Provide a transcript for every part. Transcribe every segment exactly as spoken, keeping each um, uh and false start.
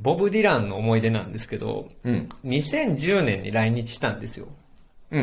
ボブ・ディランの思い出なんですけど、うん、にせんじゅうねんに来日したんですよ。 うん。うん。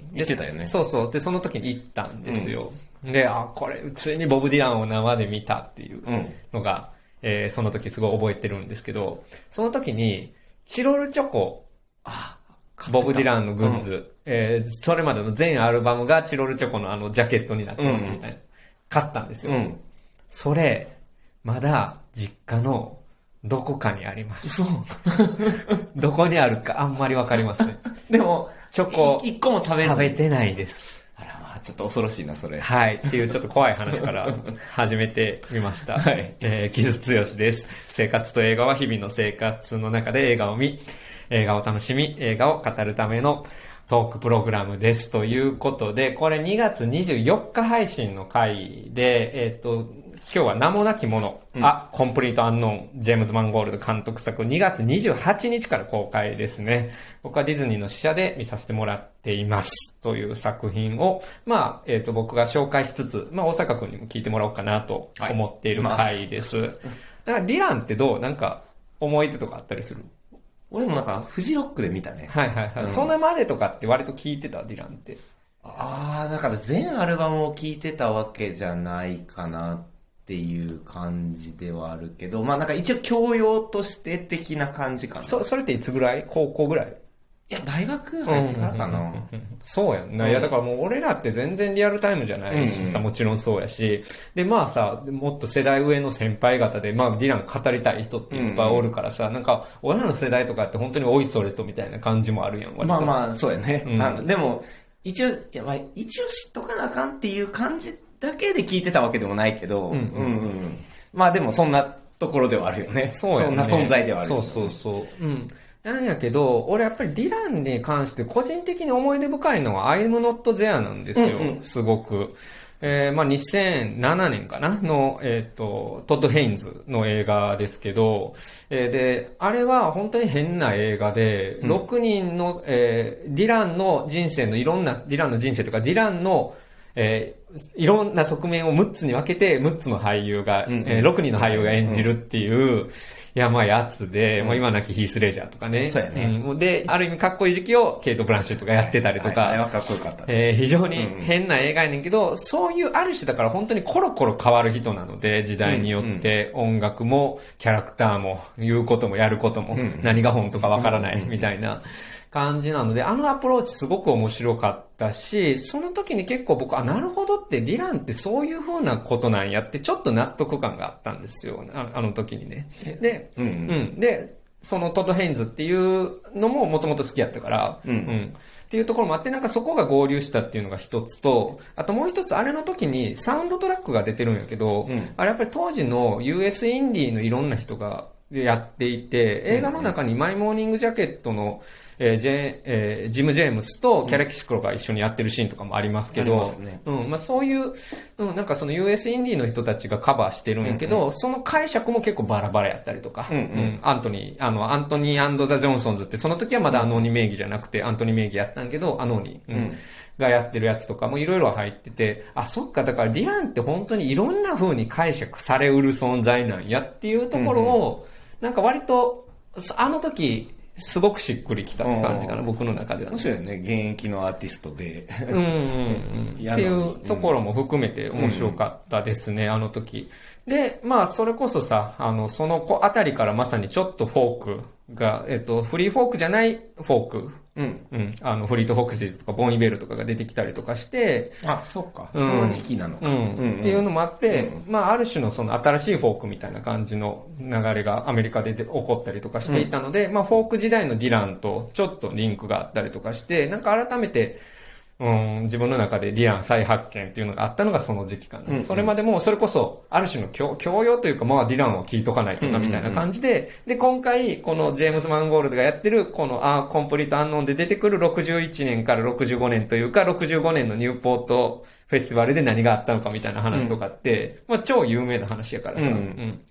言ってたよね。 そうそう。で、その時に行ったんですよ。うん、で、あ、これ、ついにボブ・ディランを生で見たっていうのが、うん、えー、その時すごい覚えてるんですけど、その時に、チロルチョコ、あ、ボブ・ディランのグッズ、うん、えー、それまでの全アルバムがチロルチョコのあのジャケットになってますみたいな。うん、買ったんですよ。うん、それ、まだ実家のどこかにあります。 そう。 どこにあるかあんまりわかりません。 でも、 チョコ、 一個も食べ食べてないです。 あらまあ、ちょっと恐ろしいな、それ。 はい。っていうちょっと怖い話から始めてみました。はい。えー、木津剛です。生活と映画は日々の生活の中で映画を見、映画を楽しみ、映画を語るためのトークプログラムです。ということで、これにがつにじゅうよっか配信の回で、えっと、今日は名もなきもの、うん、あ、コンプリートアンノーン、ジェームズ・マンゴールド監督作にがつにじゅうはちにちから公開ですね。僕はディズニーの試写で見させてもらっています。という作品を、まあ、えっと、僕が紹介しつつ、まあ、大阪君にも聞いてもらおうかなと思っている回です。はい、だからディランってどう？なんか、思い出とかあったりする？ 俺もなんか、フジロックで見たね。 はいはいはい。うん、それまでとかって割と聞いてた？ディランって。 ああ、だから全アルバムを聞いてたわけじゃないかなっていう感じではあるけど、まあなんか一応教養として的な感じかな。 そ、それっていつぐらい？高校ぐらい？ いや、大学入ってからかな。うんうんうんうん、 そうやんな。うん、いや、だからもう俺らって全然リアルタイムじゃないしさ、うんうん、もちろんそうやし。で、まあさ、もっと世代上の先輩方で、まあディラン語りたい人っていっぱいおるからさ、うんうん、なんか、俺らの世代とかって本当においそれとみたいな感じもあるやん。 まあまあ、そうやね。うん、あのでも、一応、いやまあ、一応知っとかなあかんっていう感じだけで聞いてたわけでもないけど、うんうんうん、まあでもそんなところではあるよね。 そうやね。 そんな存在ではある、 ね。そうそうそう。うん。なんやけど、俺やっぱりディランに関して個人的に思い出深いのは I'm Not There なんですよ。うんうん、すごく。えー、まあ、にせんななねんかなの、えっ、ー、と、トッド・ヘインズの映画ですけど、えー、で、あれは本当に変な映画で、うん、ろくにんの、えー、ディランの人生のいろんな、ディランの人生とか、ディランの、えー、いろんな側面をむっつに分けて、むっつの俳優が、うんうんえー、ろくにんの俳優が演じるっていう、うんうんいや、まあ、やつで、うん、もう今なきヒース・レジャーとかね。 そうやね。 うん、で、ある意味かっこいい時期をケイト・ブランシェットがやってたりとか。 はい、あれはかっこよかった、ね。 えー、非常に変な映画やねんけど、うん、そういうある種だから本当にコロコロ変わる人なので、時代によって、音楽も、キャラクターも、言うこともやることも、うん、何が本とかわからないみたいな感じなので、あのアプローチすごく面白かったし、その時に結構僕、あ、なるほどって、ディランってそういう風なことなんやって、ちょっと納得感があったんですよ。あ, あの時にね。で、うん、うん、で、そのトッド・ヘインズっていうのももともと好きやったから、うん、うん。っていうところもあって、なんかそこが合流したっていうのが一つと、あともう一つ、あれの時にサウンドトラックが出てるんやけど、うん、あれやっぱり当時の ユーエス インディーのいろんな人がやっていて、映画の中にマイモーニングジャケットのえージェえー、ジム・ジェームスとキャラキシクロが一緒にやってるシーンとかもありますけど、うんねうんまあ、そういう、うん、なんかその ユーエス インディーの人たちがカバーしてるんやけど、うんうん、その解釈も結構バラバラやったりとか、うんうんうん、アントニー、あの、アントニー&ザ・ジョンソンズって、その時はまだアノーニ名義じゃなくて、アントニー名義やったんやけど、アノーニー、うんうんがやってるやつとかもいろいろ入ってて、あ、そっか、だからディランって本当にいろんな風に解釈されうる存在なんやっていうところを、うんうん、なんか割と、あの時、すごくしっくりきたって感じかな、僕の中では、 ね。面白いよね、現役のアーティストで。 うんうんうん。っていうところも含めて面白かったですね、うん、あの時。で、まあ、それこそさ、あの、そのあたりからまさにちょっとフォークが、えっと、フリーフォークじゃないフォーク。うん。うん。あの、フリート・フォックシーズとか、ボン・イベルとかが出てきたりとかして、 あ、そっか。うん、その時期なのか。うん。 うんうん、っていうのもあって、うん、まあ、ある種のその新しいフォークみたいな感じの流れがアメリカで起こったりとかしていたので、うん、まあ、フォーク時代のディランとちょっとリンクがあったりとかして、なんか改めて、うん、自分の中でディラン再発見っていうのがあったのがその時期かな。うんうん、それまでも、それこそ、ある種の教、教養というか、まあ、ディランを聞いとかないとな、みたいな感じで、うんうんうん、で、今回、このジェームズ・マンゴールドがやってる、この、あ、コンプリート・アンノーンで出てくるろくじゅういちねんからろくじゅうごねんというか、ろくじゅうごねんのニューポートフェスティバルで何があったのかみたいな話とかって、うん、まあ、超有名な話やからさ、うんうん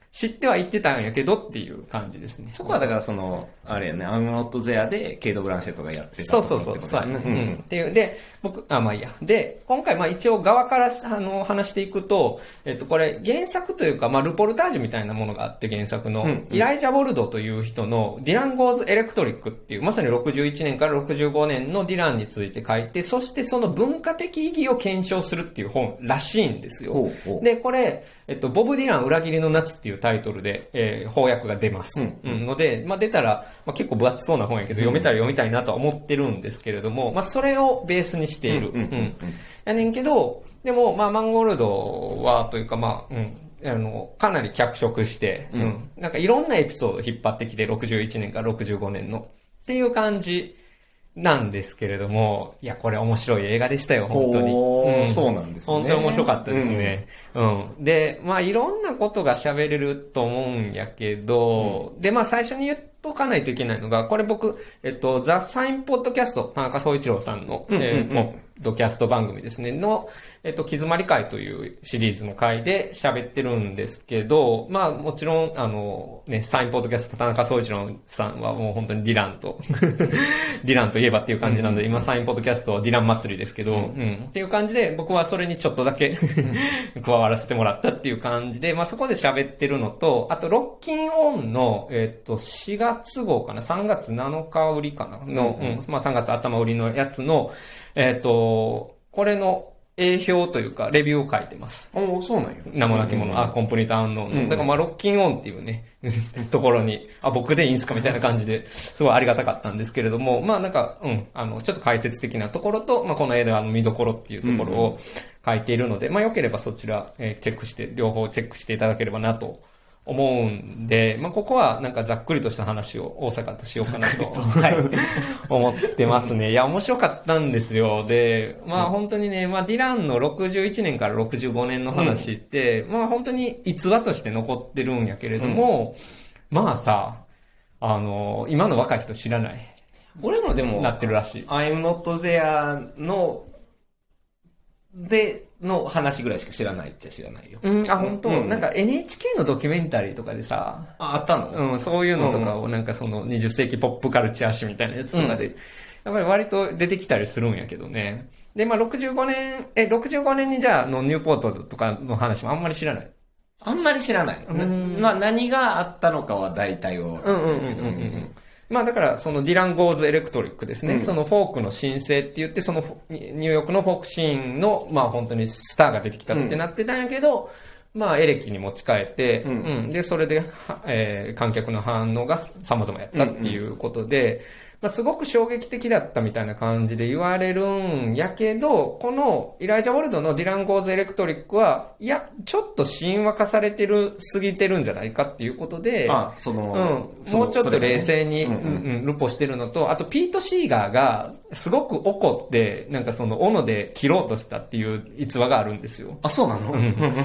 知っては言ってたんやけどっていう感じですね。 そこはだからその、あれやね、アムノットゼアでケイト・ブランシェットがやってたそうそうそう。そうやね。うん。っていう。で、僕、あ、まあいいや。で、今回まあ一応側からあの話していくと、えっとこれ原作というか、まあルポルタージュみたいなものがあって原作の、うんうん、イライジャ・ボルドという人のディラン・ゴーズ・エレクトリックっていう、まさにろくじゅういちねんからろくじゅうごねんのディランについて書いて、そしてその文化的意義を検証するっていう本らしいんですよ。ほうほう。で、これ、えっと、ボブ・ディラン裏切りの夏っていうタイトルで、えー、翻訳が出ます。うんうん、ので、まあ出たら、まあ結構分厚そうな本やけど、読めたら読みたいなとは思ってるんですけれども、まあそれをベースにしている。うん。うん、やねんけど、でも、まあマンゴールドは、というかまあ、うん。あの、かなり脚色して、うん、うん。なんかいろんなエピソードを引っ張ってきて、ろくじゅういちねんからろくじゅうごねんの。っていう感じなんですけれども、いや、これ面白い映画でしたよ、本当に。 うん、そうなんですね。 本当に面白かったですね。うん。うん、で、まあいろんなことが喋れると思うんやけど、うん、で、まあ最初に言っとかないといけないのが、これ僕、えっと、ザ・サインポッドキャスト、田中総一郎さんの、うんうんうん、えー、ポッドキャスト番組ですね、の、えっと、気詰まり会というシリーズの回で喋ってるんですけど、まあもちろん、あの、ね、サインポッドキャスト田中総一郎さんはもう本当にディランと、ディランといえばっていう感じなので、うんうん、今サインポッドキャストはディラン祭りですけど、うん、うん、っていう感じで、僕はそれにちょっとだけ加わらせてもらったっていう感じで、まあそこで喋ってるのと、あと、ロッキンオンの、えっと、しがつ号かな、さんがつなのか売りかなの、うんうん、まあさんがつ頭売りのやつの、えっと、これの、A 表というか、レビューを書いてます。 おー、そうなんよ。 名もなきもの、うんうん、あ、コンプリートアンノーンの。うんうん、だからまあ、ロッキンオンっていうね、ところに、あ、僕でいいんすかみたいな感じで、すごいありがたかったんですけれども、まあなんか、うん、あの、ちょっと解説的なところと、まあこの映画の見どころっていうところを書いているので、うんうん、まあ良ければそちら、えー、チェックして、両方チェックしていただければなと。思うんで、まあ、ここはなんかざっくりとした話を大阪としようかなと、はい、思ってますね。いや、面白かったんですよ。で、まあ本当にね、まあディランのろくじゅういちねんからろくじゅうごねんの話って、うん、まあ本当に逸話として残ってるんやけれども、うん、まあさ、あの、今の若い人知らない。 俺もでも、 なってるらしい。 I'm not there の、で、の話ぐらいしか知らないっちゃ知らないよ。 うん、あ、本当、うん、なんか エヌエイチケー のドキュメンタリーとかでさ、 あ、あったの？ うん、そういうのとかをなんかそのにじゅっせいきポップカルチャー誌みたいなやつとかで、うん、やっぱり割と出てきたりするんやけどね。で、まあろくじゅうごねん、え、ろくじゅうごねんにじゃあのニューポートとかの話もあんまり知らない。 あんまり知らない。まあ何があったのかは大体を。 うんうんうんうんうん。まあだからそのディラン・ゴーズ・エレクトリックですね、うん、そのフォークの新星って言ってそのニューヨークのフォークシーンのまあ本当にスターが出てきたってなってたんやけど、うん、まあエレキに持ち帰って、うんうん、でそれで、えー、観客の反応が様々やったっていうことで、うんうん、まあ、すごく衝撃的だったみたいな感じで言われるんやけど、このイライジャ・ウォルドのディラン・ゴーズ・エレクトリックは、いや、ちょっと神話化されてる、過ぎてるんじゃないかっていうことで、 あ、その、 うん、もうちょっと冷静に、うんうん、ルポしてるのと、あとピート・シーガーが、すごく怒って、なんかその、斧で切ろうとしたっていう逸話があるんですよ。 あ、そうなの？うん、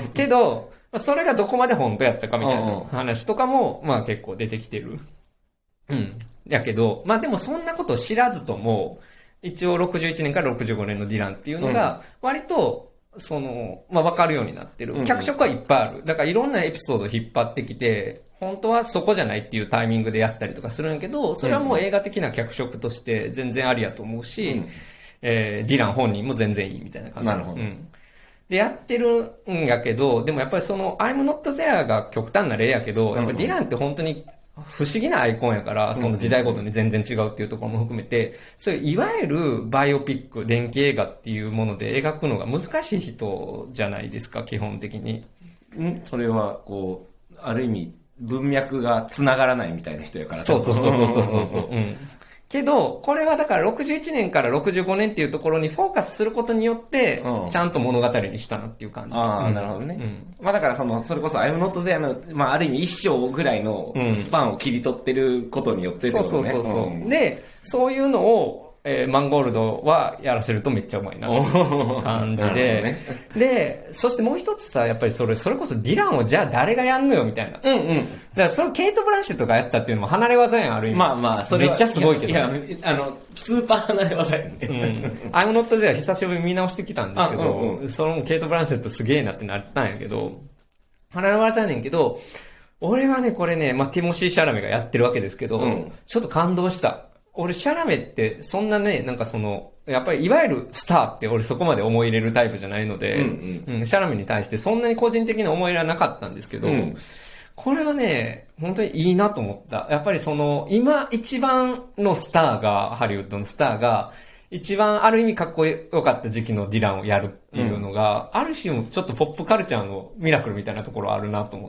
けど、それがどこまで本当やったかみたいな話とかも、まあ結構出てきてる。うん。やけど、まあでもそんなこと知らずとも、一応ろくじゅういちねんからろくじゅうごねんのディランっていうのが、割と、その、まあわかるようになってる。脚色はいっぱいある。だからいろんなエピソードを引っ張ってきて、本当はそこじゃないっていうタイミングでやったりとかするんやけど、それはもう映画的な脚色として全然ありやと思うし、うん、えー、ディラン本人も全然いいみたいな感じ。 なるほど。うん。 で、やってるんやけど、でもやっぱりその、I'm not there が極端な例やけど、やっぱりディランって本当に、不思議なアイコンやから、その時代ごとに全然違うっていうところも含めて、そういういわゆるバイオピック、電気映画っていうもので描くのが難しい人じゃないですか、基本的に。 んそれは、こう、ある意味、文脈が繋がらないみたいな人やから。 そうそうそうそうそうそう。うん。けど、これはだからろくじゅういちねんからろくじゅうごねんっていうところにフォーカスすることによって、ちゃんと物語にしたなっていう感じ。 ああ、うん、なるほどね。うん、まあだからその、それこそ I'm not there の、まあある意味一生ぐらいのスパンを切り取ってることによってってことね。 そうそうそうそう、うん。で、そういうのを、えー、マンゴールドはやらせるとめっちゃうまいな感じで、ね、で、そしてもう一つさ、やっぱりそれ、それこそディランをじゃあ誰がやんのよみたいな。 うんうん。だからそのケイト・ブランシェットがやったっていうのも離れ技やん、ある意味。 まあまあ、それめっちゃすごいけど。 いや、いやあの、スーパー離れ技やね。うん。 I'm not there 久しぶりに見直してきたんですけど、うんうん、そのケイト・ブランシェットすげえなってなったんやけど、離れ技やねんけど、 俺はね、これね、まあ、ティモシー・シャラメがやってるわけですけど、うん、ちょっと感動した。俺、シャラメって、そんなね、なんかその、やっぱりいわゆるスターって俺そこまで思い入れるタイプじゃないので、うんうんうん、シャラメに対してそんなに個人的な思い入れはなかったんですけど、うん、これはね、本当にいいなと思った。やっぱりその、今一番のスターが、ハリウッドのスターが、一番ある意味かっこよかった時期のディランをやるっていうのが、うん、ある種ちょっとポップカルチャーのミラクルみたいなところあるなと思って。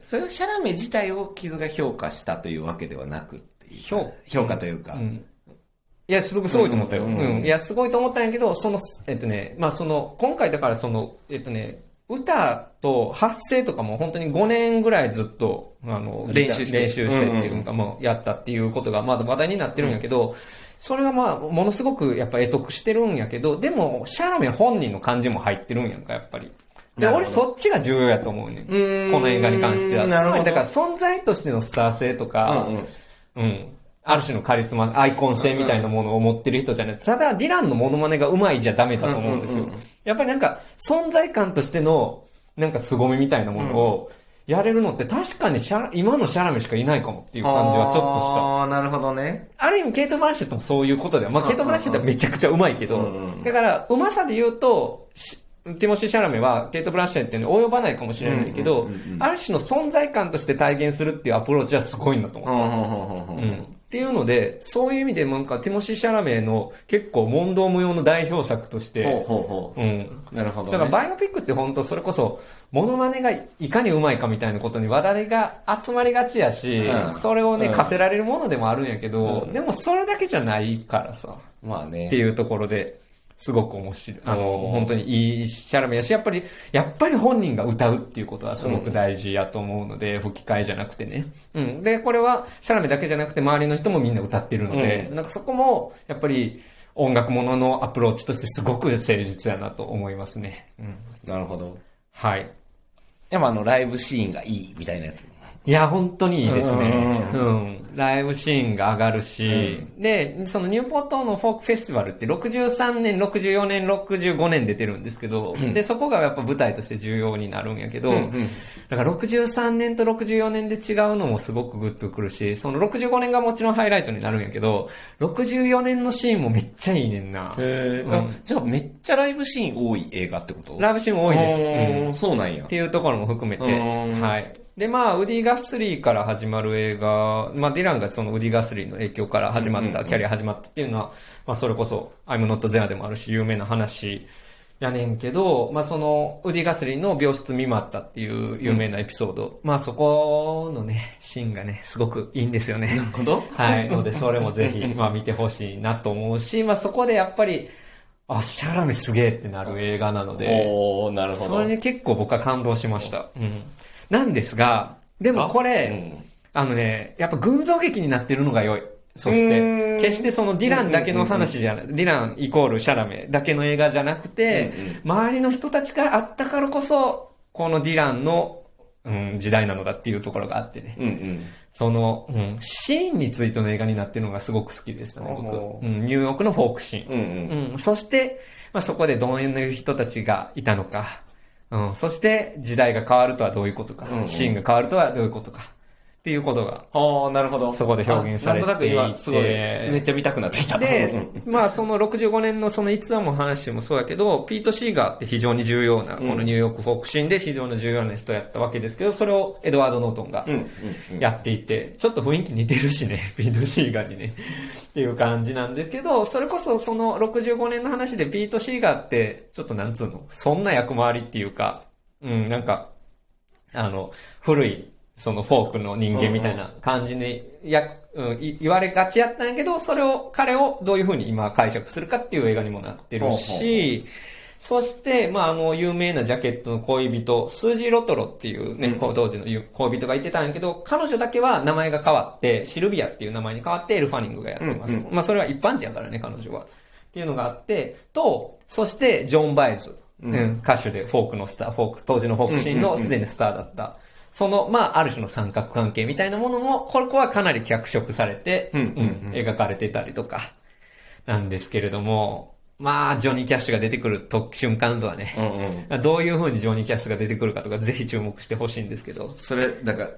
それはシャラメ自体をキズが評価したというわけではなくっていう評、評価というか、うん。 いや、すごくすごいと思ったよ。うん、うんうん。いや、すごいと思ったんやけど、その、えっとね、まあその、今回だからその、えっとね、歌と発声とかも本当にごねんぐらいずっと、あの、練習して、練習してっていうか、もうやったっていうことがまだ話題になってるんやけど、うん、それはまあ、ものすごくやっぱ得得してるんやけど、でも、シャラメ本人の感じも入ってるんやんか、やっぱり。で、俺そっちが重要やと思うねん。んこの映画に関しては。なるほど。つまりだから存在としてのスター性とか、うん、うんうん、ある種のカリスマ、アイコン性みたいなものを持ってる人じゃない。ただ、ディランのモノマネが上手いじゃダメだと思うんですよ。やっぱりなんか、存在感としての、なんか凄みみたいなものを、やれるのって確かにシャラ、今のシャラメしかいないかもっていう感じはちょっとした。 ああ、なるほどね。 ある意味、ケイト・ブランシェットもそういうことだよ。まあ、ケイト・ブランシェットはめちゃくちゃ上手いけど、うんうん、だから、上手さで言うと、ティモシー・シャラメはケイト・ブランシェットに及ばないかもしれないけど、ある種の存在感として体現するっていうアプローチはすごいんだと思った。うん。っていうので、そういう意味でなんかティモシー・シャラメの結構問答無用の代表作として、 ほうほうほう。うん。なるほど、ね。 だからバイオピックって本当それこそ、モノマネがいかに上手いかみたいなことに話題が集まりがちやし、うん、それをね、うん、課せられるものでもあるんやけど、うん、でもそれだけじゃないからさ。 まあね。 っていうところで、すごく面白い。あの、本当にいいシャラメやし、やっぱり、やっぱり本人が歌うっていうことはすごく大事やと思うので、うん、吹き替えじゃなくてね。うん。で、これは、シャラメだけじゃなくて、周りの人もみんな歌ってるので、うん、なんかそこも、やっぱり、音楽もののアプローチとしてすごく誠実やなと思いますね。うん。 なるほど。 はい。 でもあの、ライブシーンがいいみたいなやつ。 いや、本当にいいですね。うんうん。ライブシーンが上がるし、うん、で、そのニューポートのフォークフェスティバルってろくじゅうさんねん、ろくじゅうよねん、ろくじゅうごねん出てるんですけど、うん、で、そこがやっぱ舞台として重要になるんやけど、うんうん、だからろくじゅうさんねんとろくじゅうよねんで違うのもすごくグッとくるし、そのろくじゅうごねんがもちろんハイライトになるんやけど、ろくじゅうよねんのシーンもめっちゃいいねんな。 へー、うん、じゃあめっちゃライブシーン多い映画ってこと？ ライブシーン多いです。 うん、そうなんや。 っていうところも含めて、はい。で、まあ、ウディ・ガスリーから始まる映画、まあ、ディランがそのウディ・ガスリーの影響から始まった、うんうんうん、キャリア始まったっていうのは、まあ、それこそ、I'm Not There でもあるし、有名な話やねんけど、まあ、その、ウディ・ガスリーの病室見舞ったっていう有名なエピソード、うん、まあ、そこのね、シーンがね、すごくいいんですよね。 なるほど。 はい。ので、それもぜひ、まあ、見てほしいなと思うし、まあ、そこでやっぱり、あ、シャラメすげえってなる映画なので、 おー、なるほど。 それに結構僕は感動しました。うん。なんですが、でもこれ、うん、あのね、やっぱ群像劇になってるのが良い。そして、決してそのディランだけの話じゃない、ディランイコールシャラメだけの映画じゃなくて、うんうん、周りの人たちがあったからこそ、このディランの、うん、時代なのだっていうところがあってね。 うんうん、 その、うん、シーンについての映画になってるのがすごく好きでしたね、僕。うん、ニューヨークのフォークシーン。 うんうんうん、そして、まあ、そこでどういう人たちがいたのか。うん、そして時代が変わるとはどういうことか、うんうん、シーンが変わるとはどういうことかっていうことが、 ああ、なるほど。 そこで表現されていて、なんとなく今すごいめっちゃ見たくなってきた。 で、まあそのろくじゅうごねんのその逸話も話してもそうやけど、ピート・シーガーって非常に重要な、このニューヨークフォークシーンで非常に重要な人やったわけですけど、それをエドワード・ノートンがやっていて、ちょっと雰囲気似てるしね、ピート・シーガーにね、っていう感じなんですけど、それこそそのろくじゅうごねんの話でピート・シーガーって、ちょっとなんつうの、そんな役回りっていうか、うん、なんか、あの、古い、そのフォークの人間みたいな感じに、や、うん、言われがちやったんやけど、それを、彼をどういう風に今解釈するかっていう映画にもなってるし、そして、まあ、あの、有名なジャケットの恋人、スージー・ロトロっていうね、うん、当時の恋人がいてたんやけど、彼女だけは名前が変わって、シルビアっていう名前に変わってエル・ファニングがやってます。うんうん、まあ、それは一般人やからね、彼女は。っていうのがあって、と、そして、ジョン・バイズ。うん、歌手でフォークのスター、フォーク、当時のフォークシーンのすでにスターだった。その、まあ、ある種の三角関係みたいなものも、ここはかなり脚色されて、うんうんうん、描かれてたりとか、なんですけれども、まあ、ジョニー・キャッシュが出てくると瞬間とはね、うんうん、どういう風にジョニー・キャッシュが出てくるかとか、ぜひ注目してほしいんですけど。 それ、だから、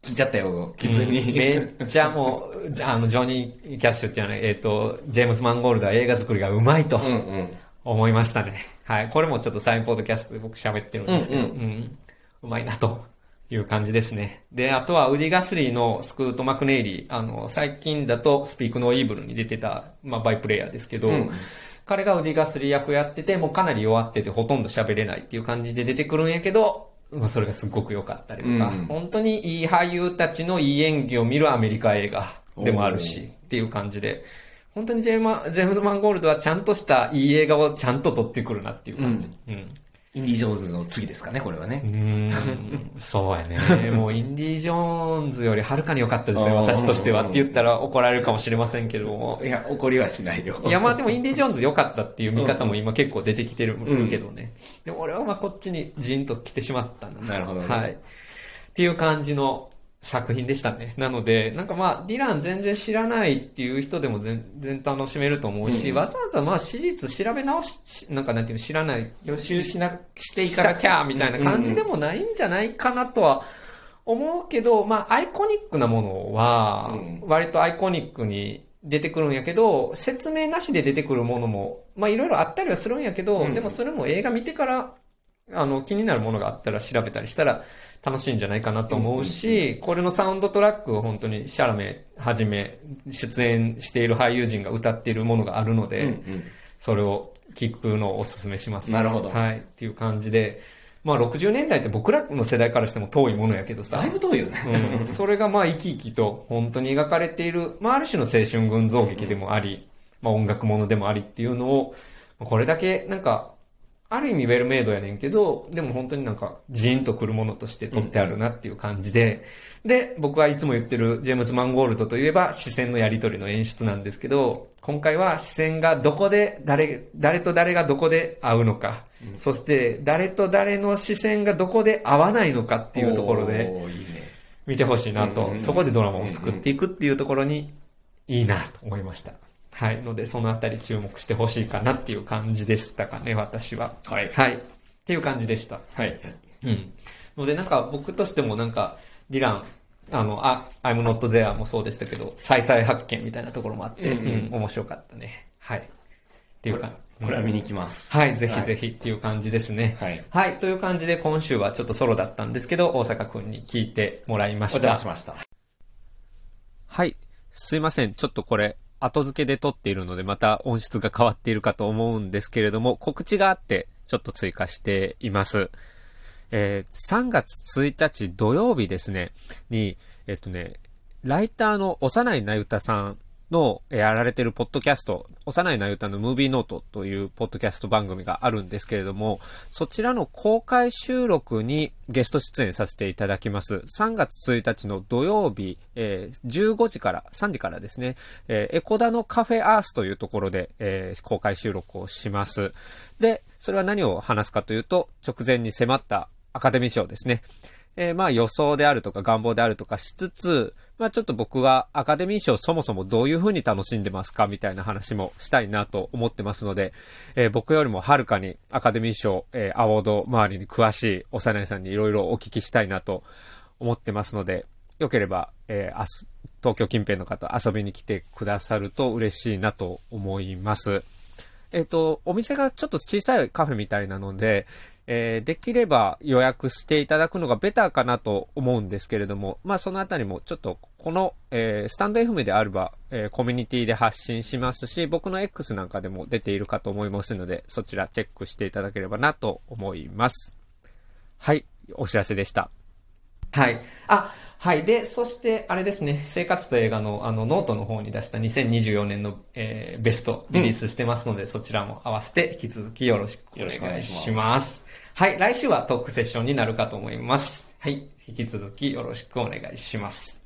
聞いちゃったよ、キズに、 うん。めっちゃもう、あの、ジョニー・キャッシュっていうのは、えっ、ー、と、ジェームズ・マンゴールドは映画作りがうまいと思いましたね。うんうん、はい。これもちょっとサインポッドキャストで僕喋ってるんですけど、うん、うんうん、うまいなという感じですね。で、あとはウディ・ガスリーのスクート・マクネイリー、あの、最近だとスピーク・ノー・イーブルに出てた、まあ、バイプレイヤーですけど、うん、彼がウディ・ガスリー役やってて、もうかなり弱っててほとんど喋れないっていう感じで出てくるんやけど、まあ、それがすごく良かったりとか、うん、本当にいい俳優たちのいい演技を見るアメリカ映画でもあるし、っていう感じで、本当にジェーマ、ジェームズ・マンゴールドはちゃんとしたいい映画をちゃんと撮ってくるなっていう感じ。うん。うん、 インディ・ジョーンズの次ですかね、これはね。 うーん、そうやね。もうインディ・ジョーンズよりはるかに良かったですね、私としてはって言ったら怒られるかもしれませんけども。 いや、怒りはしないよ。 いや、まあでもインディ・ジョーンズ良かったっていう見方も今結構出てきてるけどね。うん、でも俺はまあこっちにジーンと来てしまったんだ。 なるほどね。 はい。っていう感じの作品でしたね。なので、なんかまあ、ディラン全然知らないっていう人でも全然楽しめると思うし、うん、わざわざまあ、史実調べ直し、なんかなんていうの、知らない、 予習しな、 していただきゃ、みたいな感じでもないんじゃないかなとは思うけど、まあ、アイコニックなものは、割とアイコニックに出てくるんやけど、説明なしで出てくるものも、まあ、いろいろあったりはするんやけど、うん、でもそれも映画見てから、あの、気になるものがあったら調べたりしたら、楽しいんじゃないかなと思うし、うんうんうん、これのサウンドトラックを本当にシャラメはじめ出演している俳優陣が歌っているものがあるので、うんうん、それを聞くのをお勧めします。 なるほど。 はい。っていう感じで、まあろくじゅうねんだいって僕らの世代からしても遠いものやけどさ。 だいぶ遠いよね。 うん。それがまあ生き生きと本当に描かれている、まあある種の青春群像劇でもあり、うんうん、まあ音楽ものでもありっていうのを、これだけなんか、ある意味ウェルメイドやねんけど、でも本当になんかジーンとくるものとして撮ってあるなっていう感じで、うん、で、僕はいつも言ってるジェームズ・マンゴールドといえば視線のやり取りの演出なんですけど、今回は視線がどこで誰、誰と誰がどこで会うのか、うん、そして誰と誰の視線がどこで合わないのかっていうところで見てほしいなと、そこでドラマを作っていくっていうところにいいなと思いました。はい。ので、そのあたり注目してほしいかなっていう感じでしたかね、私は。 はい。 はい。っていう感じでした。 はい。 うん。ので、なんか僕としてもなんか、ディラン、あの、あ、I'm not there もそうでしたけど、再々発見みたいなところもあって、うん、うんうん、面白かったね。はい。っていうか、 これは見に行きます。 はい、ぜひぜひっていう感じですね。 はい。 はい。という感じで今週はちょっとソロだったんですけど、大阪くんに聞いてもらいました。 お邪魔しました。 はい。すいません。ちょっとこれ、後付けで撮っているのでまた音質が変わっているかと思うんですけれども、告知があってちょっと追加しています。えー、さんがつついたち土曜日ですね、に、えっとね、ライターの幼いなゆたさんのやられているポッドキャスト、幼いなゆたのムービーノートというポッドキャスト番組があるんですけれども、そちらの公開収録にゲスト出演させていただきます。さんがつついたちの土曜日、えー、じゅうごじから、さんじからですね、えー、エコダのカフェアースというところで、えー、公開収録をします。で、それは何を話すかというと、直前に迫ったアカデミー賞ですね。えー、まあ予想であるとか願望であるとかしつつ、まあちょっと僕はアカデミー賞そもそもどういう風に楽しんでますかみたいな話もしたいなと思ってますので、えー、僕よりもはるかにアカデミー賞、えー、アワード周りに詳しい幼いさんにいろいろお聞きしたいなと思ってますので、よければ、えー、東京近辺の方遊びに来てくださると嬉しいなと思います。えっと、お店がちょっと小さいカフェみたいなので、えー、できれば予約していただくのがベターかなと思うんですけれども、まあそのあたりもちょっとこの、えー、スタンド エフエム であれば、えー、コミュニティで発信しますし、僕の X なんかでも出ているかと思いますので、そちらチェックしていただければなと思います。はい、お知らせでした。はい。あ、はい。で、そして、あれですね、生活と映画のあのノートの方に出したにせんにじゅうよねんの、えー、ベストリリースしてますので、うん、そちらも合わせて引き続きよろしくお願いします。はい。来週はトークセッションになるかと思います。はい。引き続きよろしくお願いします。